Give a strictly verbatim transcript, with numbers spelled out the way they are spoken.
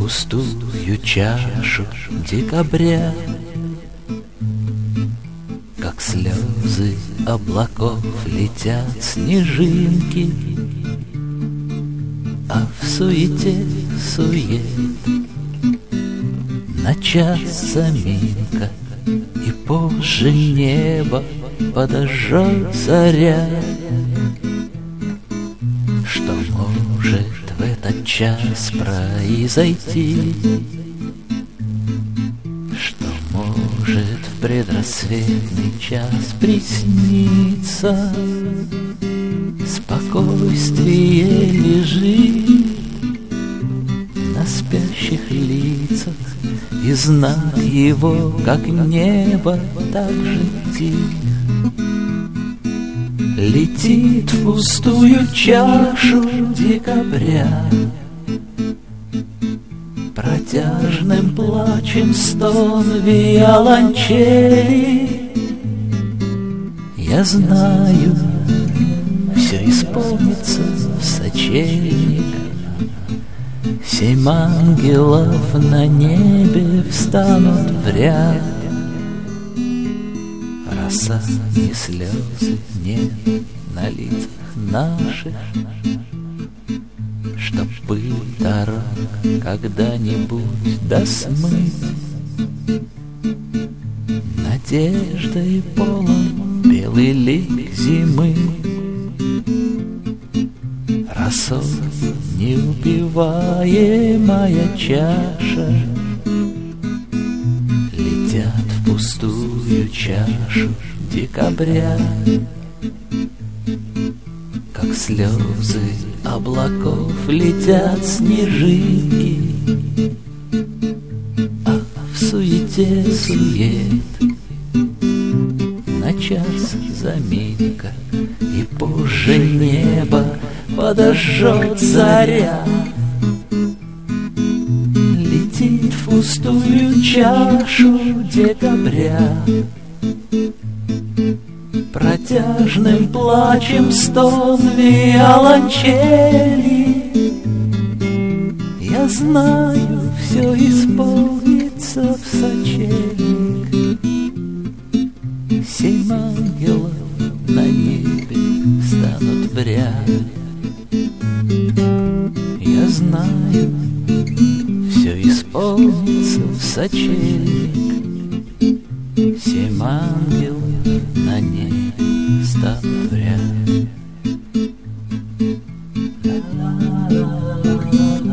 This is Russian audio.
пустую чашу декабря, как слезы облаков летят снежинки, а в суете сует на час заминка, и позже небо подожжет заря. Что может в этот час произойти? Что может в предрассветный час присниться? Спокойствие лежит на спящих лицах, и знак его, как небо, так же тих. Летит в пустую чашу декабря, протяжным плачем стон виолончели. Я знаю, все исполнится в сочельник. Семь ангелов на небе встанут в ряд. Роса и слезы нет на лицах наших, чтоб пыль дорог когда-нибудь досмыть. Надеждой полон белый лик зимы, росой неупиваемая чаша. Летят в пустую чашу декабря, как слезы облаков летят снежинки, а в суете сует на час заминка, и позже небо подожжет заря. Летит в пустую чашу декабря, протяжным плачем стон виолончели. Я знаю, все исполнится в сочельник. Семь ангелов на небе станут в ряд. Я знаю, все исполнится в сочельник. Семь ангелов на небе станут в ряд.